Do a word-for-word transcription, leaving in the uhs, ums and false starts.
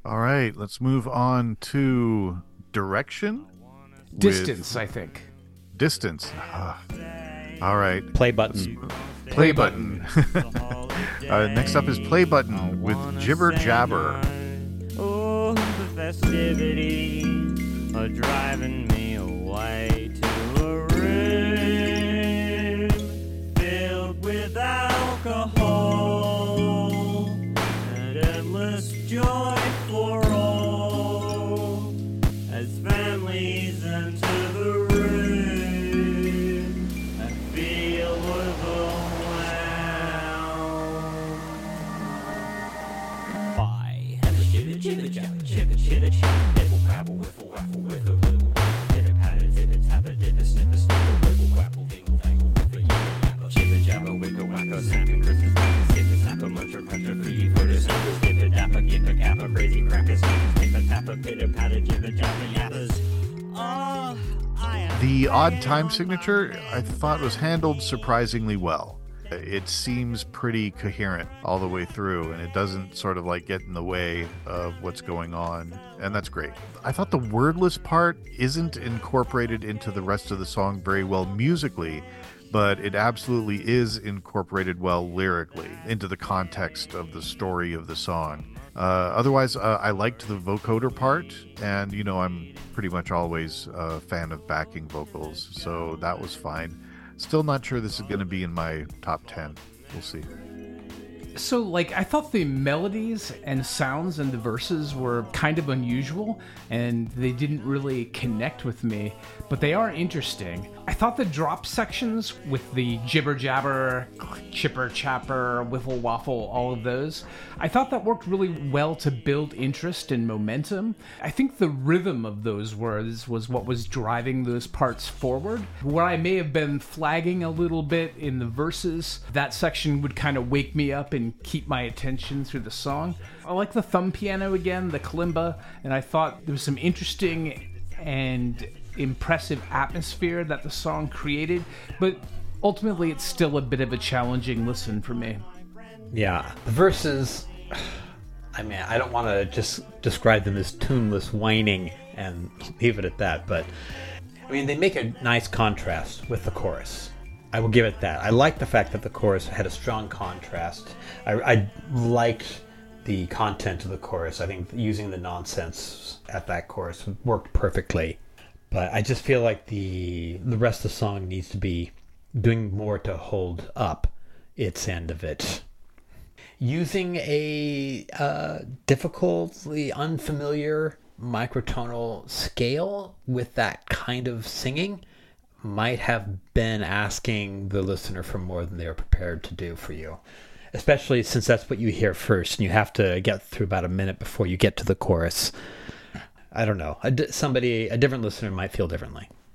All right, let's move on to direction. Distance, I think. Distance. Ah. All right. Play button. Play button. uh, next up is play button with Jibber Jabber. Oh, the festivities are driving me away to a room filled with alcohol and endless joy for all as families enter the room and feel overwhelmed by chitter chitter chitter chitter chitter chitter nibble babble wiffle waffle with a blue pitter patter titter tapper dipper snipper snipper wibble wabble dingle dangle with a yapper chibber jabber wiggle wacko snapping Christmas snapper skipper snapper muncher puncher free footer snapper skipper dapper gipper capper crazy cracker snapper skipper tapper pitter patter jibber jabber yappers. Oh, I am The odd time signature I thought was handled surprisingly well. It seems pretty coherent all the way through, and it doesn't sort of like get in the way of what's going on, and that's great. I thought the wordless part isn't incorporated into the rest of the song very well musically, but it absolutely is incorporated well lyrically into the context of the story of the song. Uh, otherwise, uh, I liked the vocoder part, and you know, I'm pretty much always a fan of backing vocals, so that was fine. Still not sure this is going to be in my top ten. We'll see. So, like, I thought the melodies and sounds and the verses were kind of unusual, and they didn't really connect with me, but they are interesting. I thought the drop sections with the jibber jabber, chipper chapper, wiffle waffle, all of those, I thought that worked really well to build interest and momentum. I think the rhythm of those words was what was driving those parts forward. Where I may have been flagging a little bit in the verses, that section would kind of wake me up and keep my attention through the song. I like the thumb piano again, the kalimba, and I thought there was some interesting and impressive atmosphere that the song created, but ultimately it's still a bit of a challenging listen for me. Yeah, the verses, I mean, I don't want to just describe them as tuneless whining and leave it at that, but I mean, they make a nice contrast with the chorus. I will give it that. I like the fact that the chorus had a strong contrast. I, I liked the content of the chorus. I think using the nonsense at that chorus worked perfectly. But I just feel like the the rest of the song needs to be doing more to hold up its end of it. Using a uh, difficultly unfamiliar microtonal scale with that kind of singing might have been asking the listener for more than they were prepared to do for you. Especially since that's what you hear first, and you have to get through about a minute before you get to the chorus. I don't know. A, somebody, a different listener might feel differently.